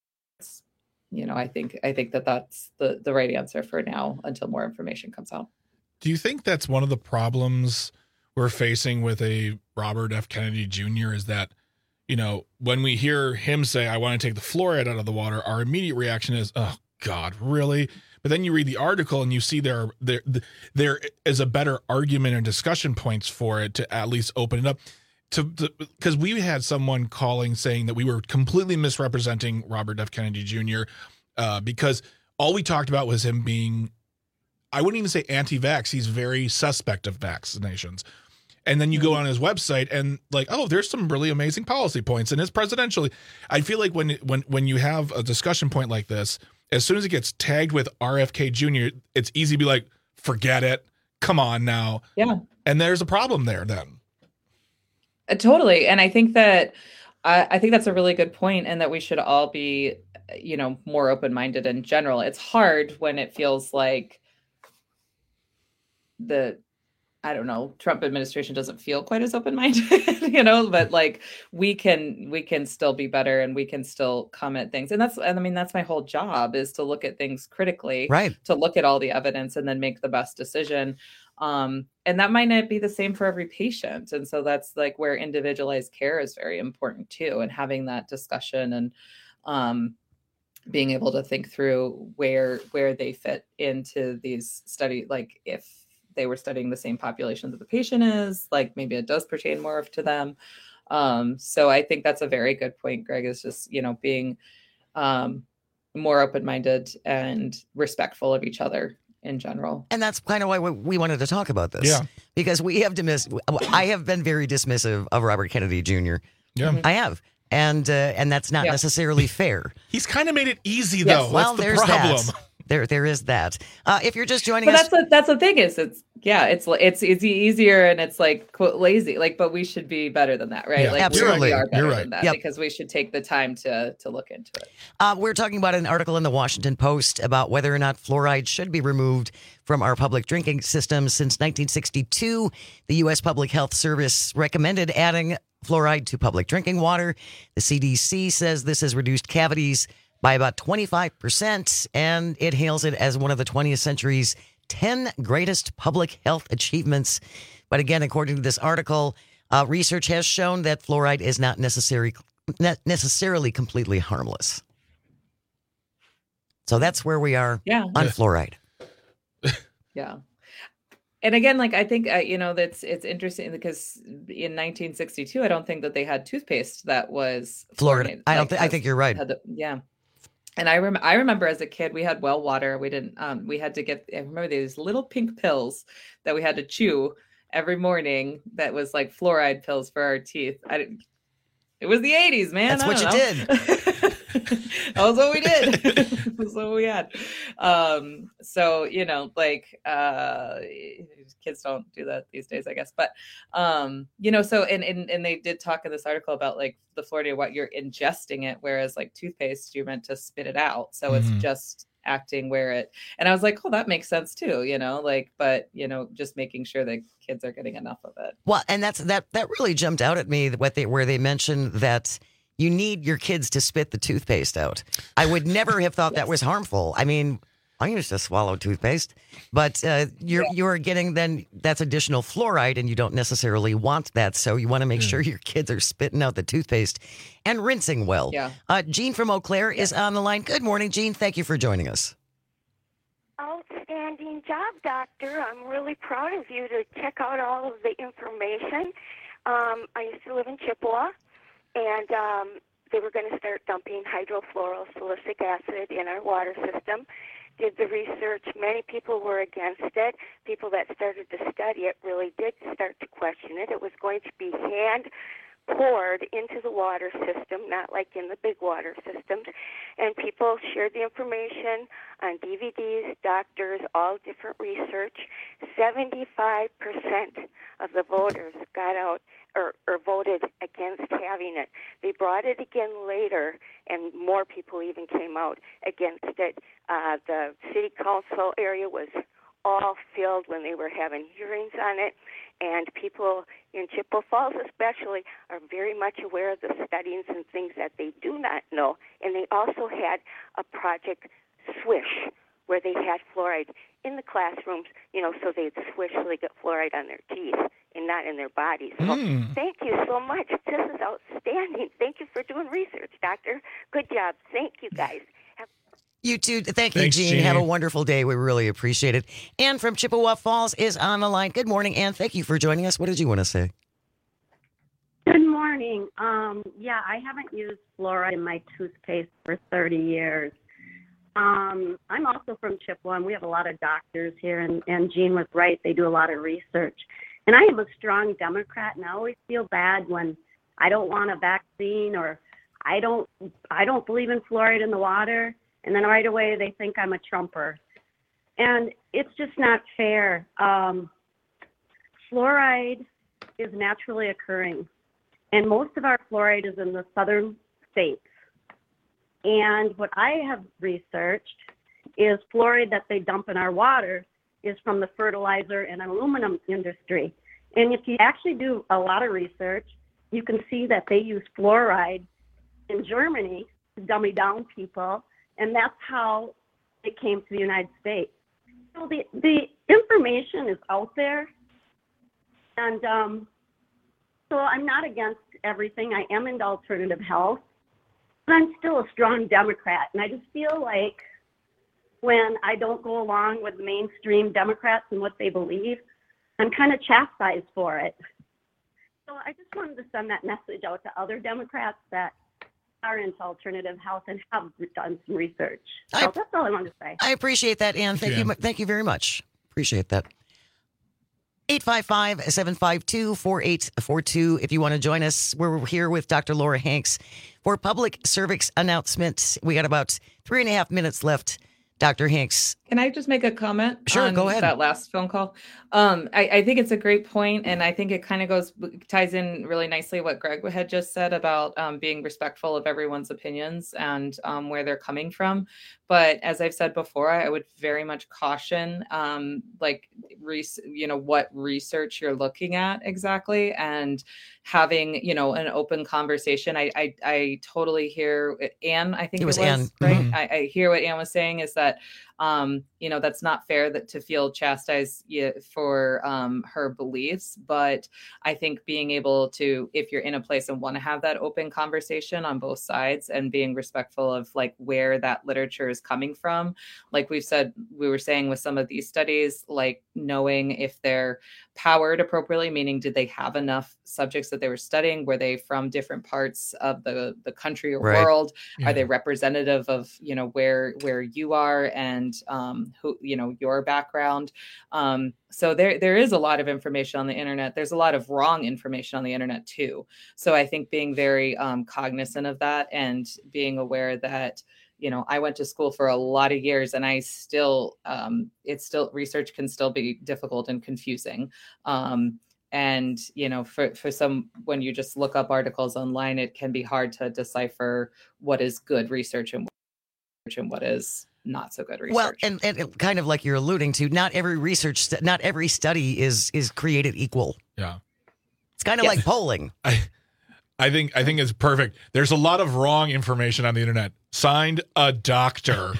I think that that's the right answer for now until more information comes out. Do you think that's one of the problems we're facing with a Robert F. Kennedy Jr. is that, when we hear him say, I want to take the fluoride out of the water, our immediate reaction is, oh, God, really? But then you read the article and you see there is a better argument and discussion points for it to at least open it up. Because we had someone calling saying that we were completely misrepresenting Robert F. Kennedy Jr. Because all we talked about was him being, I wouldn't even say anti-vax. He's very suspect of vaccinations. And then you go on his website and like, oh, there's some really amazing policy points in his presidential. I feel like when you have a discussion point like this, as soon as it gets tagged with RFK Jr., it's easy to be like, forget it. Come on now. Yeah. And there's a problem there then. Totally. And I think that's a really good point, and that we should all be more open-minded in general. It's hard when it feels like Trump administration doesn't feel quite as open-minded, but like we can still be better, and we can still comment things. And that's my whole job, is to look at things critically, right? To look at all the evidence and then make the best decision. And that might not be the same for every patient. And so that's like where individualized care is very important too. And having that discussion and, being able to think through where they fit into these studies, like if they were studying the same population that the patient is, like maybe it does pertain more to them. So I think that's a very good point, Greg, is just, being more open-minded and respectful of each other in general. And that's kind of why we wanted to talk about this. Yeah. Because I have been very dismissive of Robert Kennedy Jr. Yeah. I have. And that's not necessarily fair. He's kind of made it easy, though. Well, that's the problem. There is that. If you're just joining us, that's the thing is it's easier, and it's like quote lazy, like, but we should be better than that, right? Yeah, like absolutely. we are better You're right. than that, Yep. because we should take the time to look into it. We're talking about an article in the Washington Post about whether or not fluoride should be removed from our public drinking system. Since 1962, the U.S. Public Health Service recommended adding fluoride to public drinking water. The CDC says this has reduced cavities by about 25%, and it hails it as one of the 20th century's 10 greatest public health achievements. But again, according to this article, research has shown that fluoride is not necessarily completely harmless. So that's where we are on fluoride. Yeah. And again, like, I think, it's interesting because in 1962, I don't think that they had toothpaste that was fluoride. I think you're right. Yeah. And I remember as a kid, we had well water. We didn't, we had to get, I remember these little pink pills that we had to chew every morning. That was like fluoride pills for our teeth. It was the 80s, man. That's what you did. That was what we did. That was what we had. So, kids don't do that these days, I guess. But, so, and they did talk in this article about like the fluoride, what you're ingesting it, whereas like toothpaste, you're meant to spit it out. So it's just acting and I was like, oh, that makes sense too, but just making sure that kids are getting enough of it. Well, and that really jumped out at me where they mentioned that you need your kids to spit the toothpaste out. I would never have thought that was harmful. I mean, I used to swallow toothpaste, but you're getting then that's additional fluoride, and you don't necessarily want that. So you want to make sure your kids are spitting out the toothpaste and rinsing well. Yeah. Jean from Eau Claire is on the line. Good morning, Jean. Thank you for joining us. Outstanding job, Doctor. I'm really proud of you to check out all of the information. I used to live in Chippewa, and they were going to start dumping hydrofluorosilicic acid in our water system. Did the research. Many people were against it. People that started to study it really did start to question it. It was going to be hand poured into the water system, not like in the big water systems. And people shared the information on DVDs, doctors, all different research. 75% of the voters got out or voted against having it. They brought it again later, and more people even came out against it. The city council area was all filled when they were having hearings on it, and people in Chippewa Falls especially are very much aware of the studies and things that they do not know. And they also had a project Swish, where they had fluoride in the classrooms, so they'd swish so they get fluoride on their teeth and not in their bodies. So thank you so much. This is outstanding. Thank you for doing research, Doctor. Good job. Thank you, guys. You too. Thanks, Jean. Have a wonderful day. We really appreciate it. Ann from Chippewa Falls is on the line. Good morning, Ann. Thank you for joining us. What did you want to say? Good morning. I haven't used fluoride in my toothpaste for 30 years. I'm also from Chippewa, and we have a lot of doctors here, and Jean was right. They do a lot of research. And I am a strong Democrat, and I always feel bad when I don't want a vaccine or I don't believe in fluoride in the water, and then right away they think I'm a Trumper. And it's just not fair. Fluoride is naturally occurring, and most of our fluoride is in the southern states. And what I have researched is fluoride that they dump in our water is from the fertilizer and aluminum industry. And if you actually do a lot of research, you can see that they use fluoride in Germany to dummy down people, and that's how it came to the United States. So the information is out there, and so I'm not against everything. I am into alternative health, but I'm still a strong Democrat, and I just feel like when I don't go along with mainstream Democrats and what they believe, I'm kind of chastised for it. So I just wanted to send that message out to other Democrats that are into alternative health and have done some research. So that's all I wanted to say. I appreciate that, Ann. Thank you. Thank you very much. Appreciate that. 855-752-4842. If you want to join us, we're here with Dr. Laura Hanks for public service announcements. We got about 3.5 minutes left. Dr. Hanks. Can I just make a comment on go ahead. that last phone call? I think it's a great point, and I think it kind of ties in really nicely what Greg had just said about being respectful of everyone's opinions and where they're coming from. But as I've said before, I would very much caution what research you're looking at exactly, and having an open conversation. I totally hear Ann. I think it was Ann, right? Mm-hmm. I hear what Ann was saying is that that's not fair to feel chastised for her beliefs. But I think being able to, if you're in a place and want to have that open conversation on both sides and being respectful of like where that literature is coming from, like we were saying with some of these studies, like knowing if they're powered appropriately, meaning did they have enough subjects that they were studying? Were they from different parts of the country or world? Yeah. Are they representative of, where you are and who, your background? So there is a lot of information on the internet. There's a lot of wrong information on the internet too. So I think being very cognizant of that and being aware that, I went to school for a lot of years, and I still, research can still be difficult and confusing. And, for some, when you just look up articles online, it can be hard to decipher what is good research and what is not so good research. Well, and kind of like you're alluding to, not every study is created equal. Yeah. It's kind of like polling. I think it's perfect. There's a lot of wrong information on the internet. Signed, a doctor.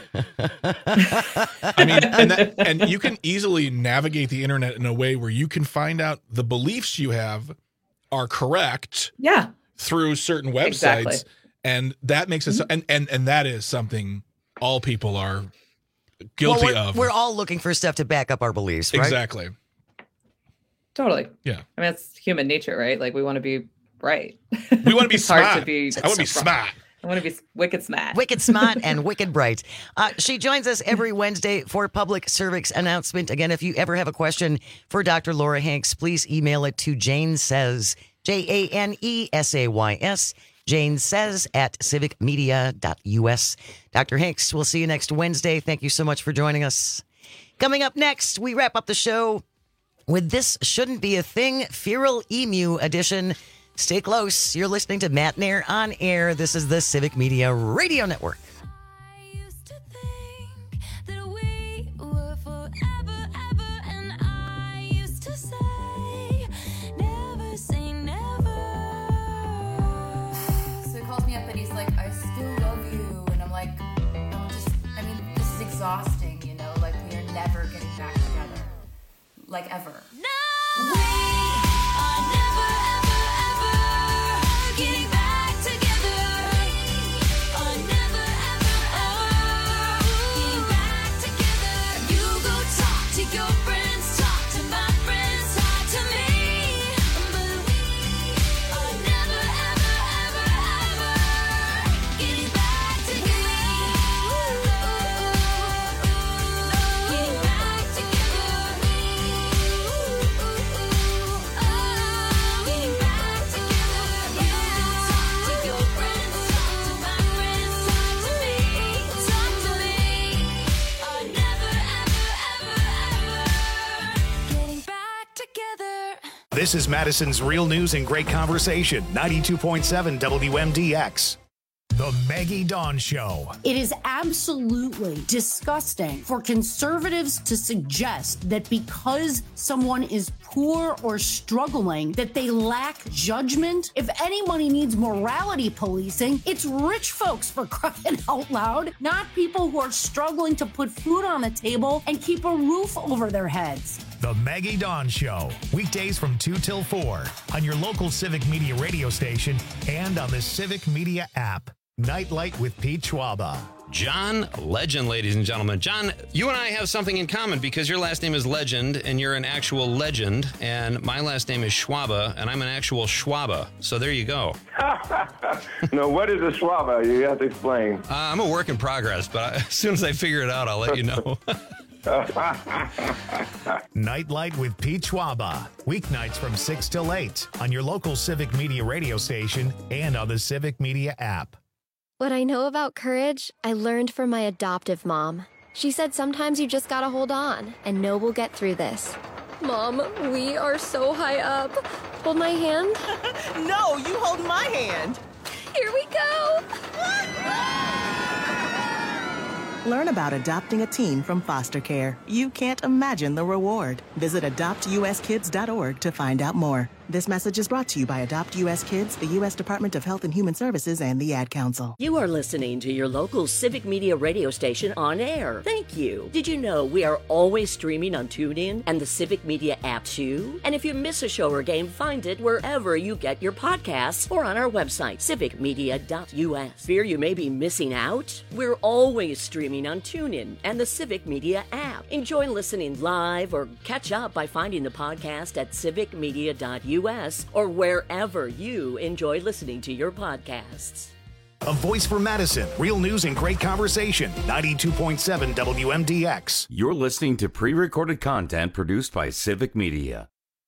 I mean, and you can easily navigate the internet in a way where you can find out the beliefs you have are correct. Yeah. Through certain websites, exactly. And that makes it and that is something all people are guilty of. We're all looking for stuff to back up our beliefs, right? Exactly. Totally. Yeah. I mean, it's human nature, right? Like we want to be right. We want to be smart. Hard to be. I want to be smart. I want to be wicked smart. Wicked smart and wicked bright. She joins us every Wednesday for public service announcement. Again, if you ever have a question for Dr. Laura Hanks, please email it to Jane Says, JANESAYS, Jane Says at civicmedia.us. Dr. Hanks, we'll see you next Wednesday. Thank you so much for joining us. Coming up next, we wrap up the show with This Shouldn't Be a Thing, Feral Emu edition. Stay close. You're listening to Matt and Air on Air. This is the Civic Media Radio Network. Exhausting, like we are never getting back together, like ever. No, we are never, ever, ever getting back together. Are never, ever, ever getting back together. You go talk to your friends, talk to my friends, talk to me. But we are never, ever, ever, ever getting back together. This is Madison's Real News and Great Conversation, 92.7 WMDX. The Maggie Dawn Show. It is absolutely disgusting for conservatives to suggest that because someone is poor or struggling, that they lack judgment. If anybody needs morality policing, it's rich folks, for crying out loud, not people who are struggling to put food on the table and keep a roof over their heads. The Maggie Dawn Show. Weekdays from 2 till 4 on your local Civic Media radio station and on the Civic Media app. Nightlight with Pete Schwaba. John Legend, ladies and gentlemen. John, you and I have something in common because your last name is Legend and you're an actual legend, and my last name is Schwaba and I'm an actual Schwaba. So there you go. No, what is a Schwaba? You have to explain. I'm a work in progress, but as soon as I figure it out, I'll let you know. Nightlight with Pete Schwaba. Weeknights from 6 till 8 on your local Civic Media radio station and on the Civic Media app. What I know about courage, I learned from my adoptive mom. She said sometimes you just gotta hold on and know we'll get through this. Mom, we are so high up. Hold my hand. No, you hold my hand. Here we go. Learn about adopting a teen from foster care. You can't imagine the reward. Visit adoptuskids.org to find out more. This message is brought to you by Adopt U.S. Kids, the U.S. Department of Health and Human Services, and the Ad Council. You are listening to your local Civic Media radio station on air. Thank you. Did you know we are always streaming on TuneIn and the Civic Media app too? And if you miss a show or game, find it wherever you get your podcasts or on our website, civicmedia.us. Fear you may be missing out? We're always streaming on TuneIn and the Civic Media app. Enjoy listening live or catch up by finding the podcast at civicmedia.us or wherever you enjoy listening to your podcasts. A voice for Madison. Real news and great conversation. 92.7 WMDX. You're listening to pre-recorded content produced by Civic Media.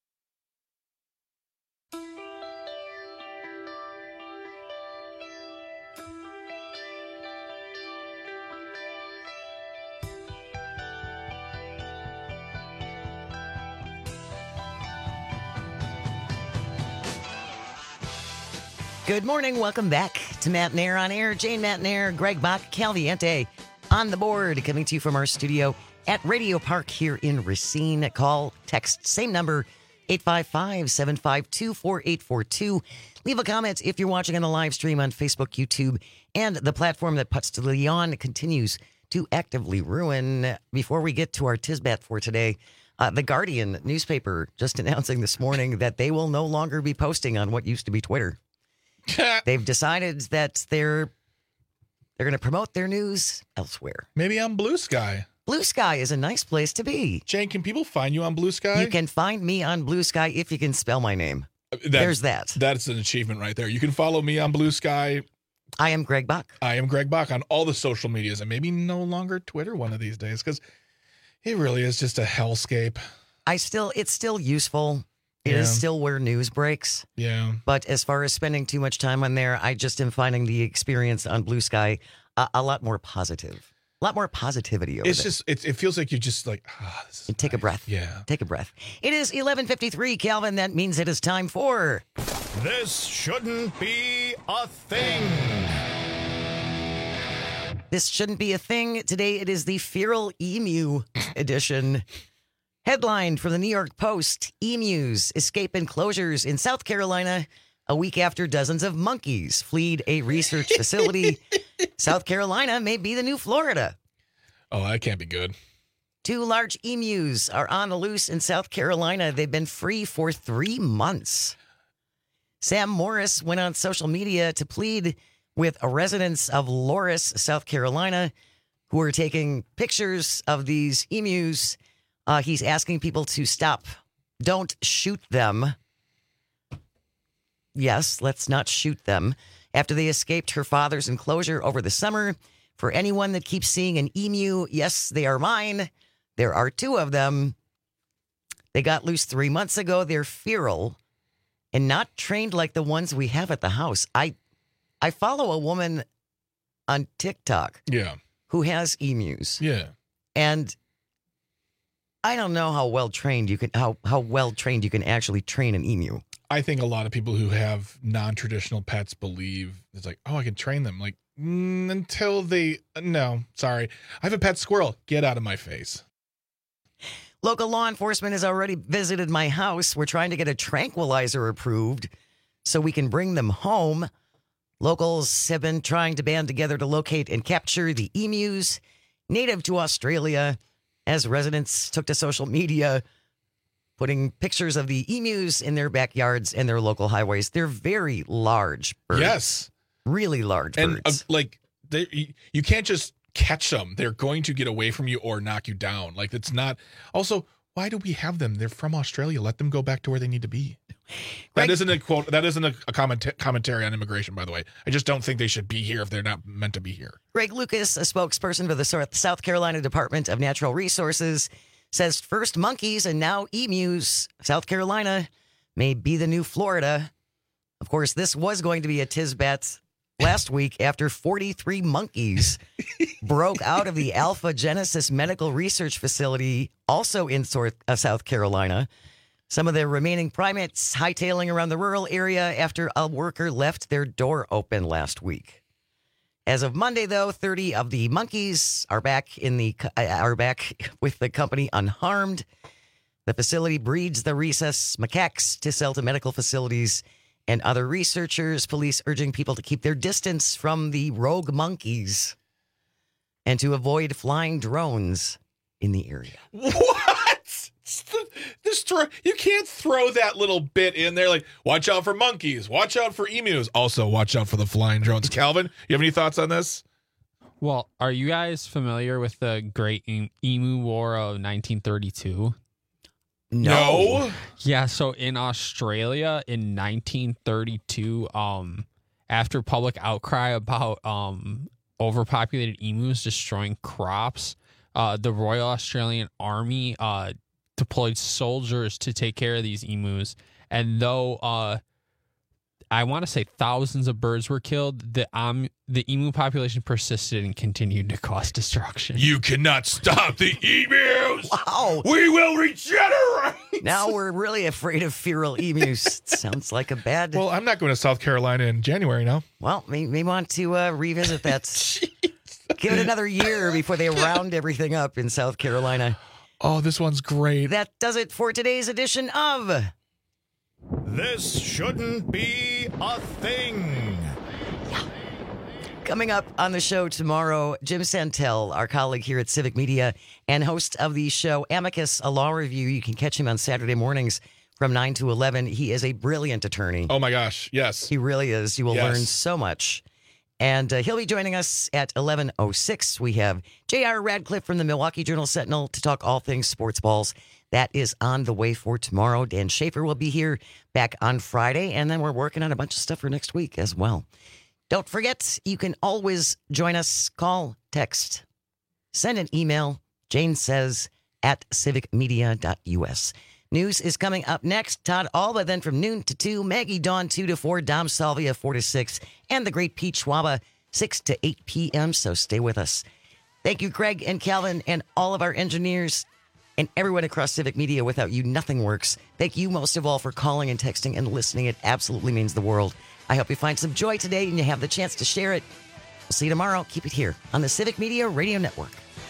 Good morning. Welcome back to Matt Nair on Air. Jane Matt Nair, Greg Bach, Calviente on the board, coming to you from our studio at Radio Park here in Racine. Call, text, same number, 855-752-4842. Leave a comment if you're watching on the live stream on Facebook, YouTube, and the platform that Putz de Leon continues to actively ruin. Before we get to our Tisbat for today, the Guardian newspaper just announcing this morning that they will no longer be posting on what used to be Twitter. They've decided that they're going to promote their news elsewhere. Maybe on Blue Sky. Blue Sky is a nice place to be. Jane, can people find you on Blue Sky? You can find me on Blue Sky if you can spell my name. There's that. That's an achievement right there. You can follow me on Blue Sky. I am Greg Bach. I am Greg Bach on all the social medias, and maybe no longer Twitter one of these days, because it really is just a hellscape. It's still useful. It is still where news breaks. Yeah. But as far as spending too much time on there, I just am finding the experience on Blue Sky a lot more positive. A lot more positivity over It's there. just, it feels like you just like, this is take a breath. Yeah. Take a breath. It is 11:53, Calvin. That means it is time for... This shouldn't be a thing. This shouldn't be a thing. Today it is the Feral Emu edition. Headline from the New York Post, emus escape enclosures in South Carolina a week after dozens of monkeys fled a research facility. South Carolina may be the new Florida. Oh, that can't be good. 2 large emus are on the loose in South Carolina. They've been free for 3 months. Sam Morris went on social media to plead with residents of Loris, South Carolina, who are taking pictures of these emus. He's asking people to stop. Don't shoot them. Yes, let's not shoot them. After they escaped her father's enclosure over the summer, for anyone that keeps seeing an emu, yes, they are mine. There are 2 of them. They got loose 3 months ago. They're feral and not trained like the ones we have at the house. I follow a woman on TikTok who has emus. Yeah. And I don't know how well trained you can actually train an emu. I think a lot of people who have non-traditional pets believe it's like, oh, I can train them. Like, until they, no, sorry. I have a pet squirrel. Get out of my face. Local law enforcement has already visited my house. We're trying to get a tranquilizer approved so we can bring them home. Locals have been trying to band together to locate and capture the emus native to Australia, as residents took to social media, putting pictures of the emus in their backyards and their local highways. They're very large birds. Yes. Really large birds. You can't just catch them. They're going to get away from you or knock you down. Like, it's not. Also, why do we have them? They're from Australia. Let them go back to where they need to be. That isn't a quote. That isn't a commentary on immigration, by the way. I just don't think they should be here if they're not meant to be here. Greg Lucas, a spokesperson for the South Carolina Department of Natural Resources, says first monkeys and now emus. South Carolina may be the new Florida. Of course, this was going to be a Tisbat last week after 43 monkeys broke out of the Alpha Genesis Medical Research Facility, also in South Carolina. Some of the remaining primates hightailing around the rural area after a worker left their door open last week. As of Monday, though, 30 of the monkeys are back with the company unharmed. The facility breeds the rhesus macaques to sell to medical facilities and other researchers. Police urging people to keep their distance from the rogue monkeys and to avoid flying drones in the area. What? You can't throw that little bit in there like, watch out for monkeys, watch out for emus. Also, watch out for the flying drones. Calvin, you have any thoughts on this? Well, are you guys familiar with the Great Emu War of 1932? No. Yeah, so in Australia in 1932, after public outcry about overpopulated emus destroying crops, the Royal Australian Army deployed soldiers to take care of these emus. And though I want to say thousands of birds were killed, the emu population persisted and continued to cause destruction. You cannot stop the emus! Wow. We will regenerate! Now we're really afraid of feral emus. Sounds like a bad... Well, I'm not going to South Carolina in January now. Well, we want to revisit that. Give it another year before they round everything up in South Carolina. Oh, this one's great. That does it for today's edition of... This shouldn't be a thing. Coming up on the show tomorrow, Jim Santel, our colleague here at Civic Media and host of the show Amicus, a law review. You can catch him on Saturday mornings from 9 to 11. He is a brilliant attorney. Oh, my gosh. Yes. He really is. You will learn so much. And he'll be joining us at 11:06. We have J.R. Radcliffe from the Milwaukee Journal-Sentinel to talk all things sports balls. That is on the way for tomorrow. Dan Schaefer will be here back on Friday, and then we're working on a bunch of stuff for next week as well. Don't forget, you can always join us. Call, text, send an email, janesays@civicmedia.us. News is coming up next. Todd Alba, then from noon to 2. Maggie Dawn, 2 to 4. Dom Salvia, 4 to 6. And the great Pete Schwaba, 6 to 8 p.m. So stay with us. Thank you, Craig and Calvin, and all of our engineers and everyone across Civic Media. Without you, nothing works. Thank you most of all for calling and texting and listening. It absolutely means the world. I hope you find some joy today and you have the chance to share it. We'll see you tomorrow. Keep it here on the Civic Media Radio Network.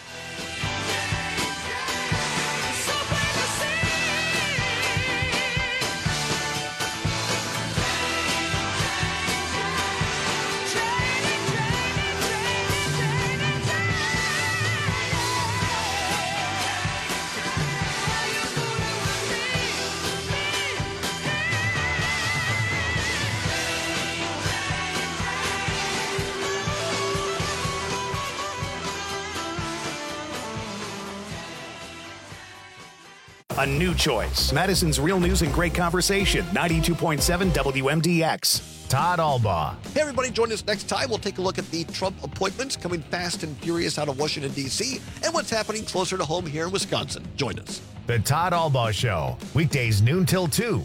A new choice. Madison's Real News and Great Conversation. 92.7 WMDX. Todd Albaugh. Hey, everybody, join us next time. We'll take a look at the Trump appointments coming fast and furious out of Washington, D.C., and what's happening closer to home here in Wisconsin. Join us. The Todd Albaugh Show. Weekdays noon till 2.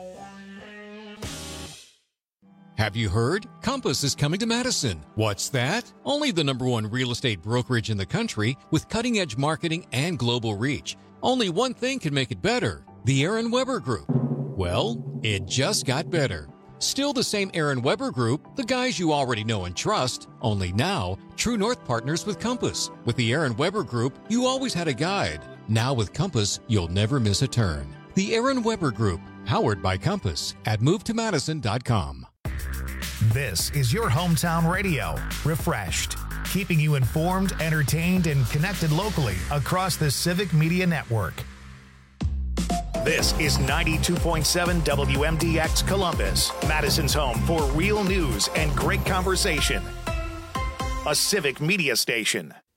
Have you heard? Compass is coming to Madison. What's that? Only the #1 real estate brokerage in the country with cutting-edge marketing and global reach. Only one thing can make it better. The Aaron Weber Group. Well, it just got better. Still the same Aaron Weber Group, the guys you already know and trust, only now, True North partners with Compass. With the Aaron Weber Group, you always had a guide. Now with Compass, you'll never miss a turn. The Aaron Weber Group, powered by Compass at movetomadison.com. This is your hometown radio, refreshed, keeping you informed, entertained, and connected locally across the Civic Media Network. This is 92.7 WMDX Columbus, Madison's home for real news and great conversation. A Civic Media station.